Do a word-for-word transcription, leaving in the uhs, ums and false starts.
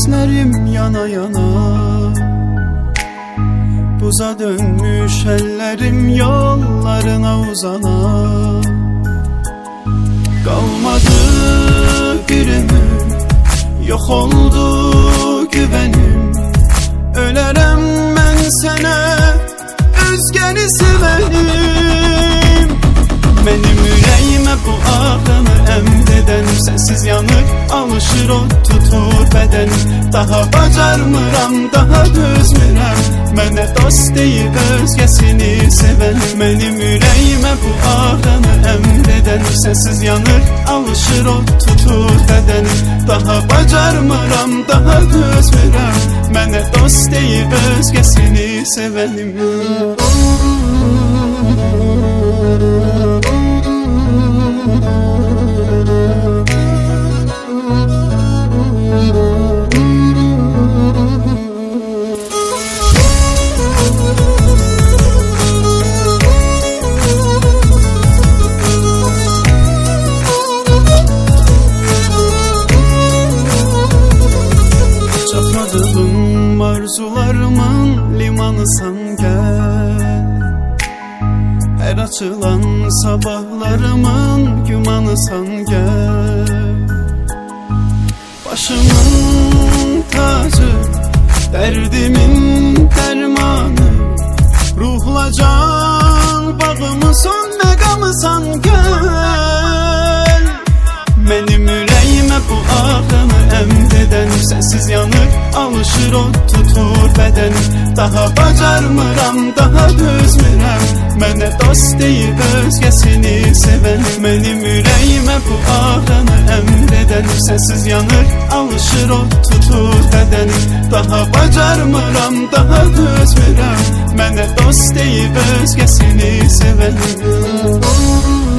gözlerim yana yana, buza dönmüş ellerim yollarına uzana. Kalmadı bir ömür, yok oldu güvenim. Ölərəm mən sənə, özgəni sevenim. Mənim ürəyimə bu ağrını əmd edən, sənsiz yanır, alışır o tutur bədənim. Daha bacarmıram, daha dözmürəm, mənə dost deyib özgəsini sevən. Mənim ürəyimə bu ağrını əmd edən, sənsiz yanır, alışır o tutur bədənim. Daha bacarmıram, daha dözmürəm, mənə dost deyib özgəsini sevənim. Çatmadığım arzularımın limanısan gel. Her açılan sabahlarımın gümanısan gel. Başımın tacı, derdimin dermanı, ruhla can bağımı son megamısan gel. Benim ürəyimə bu ağrını əmd edən, sənsiz yanır, alışır o tutur bədənim. Daha bacarmıram, daha dözmürəm, mənə dost deyib özgəsini sevən. Mənim ürəyimə bu ağrını əmd edən, sənsiz yanır, alışır o tutur bədənim. Daha bacarmıram, daha dözmürəm, mənə dost deyib özgəsini sevən.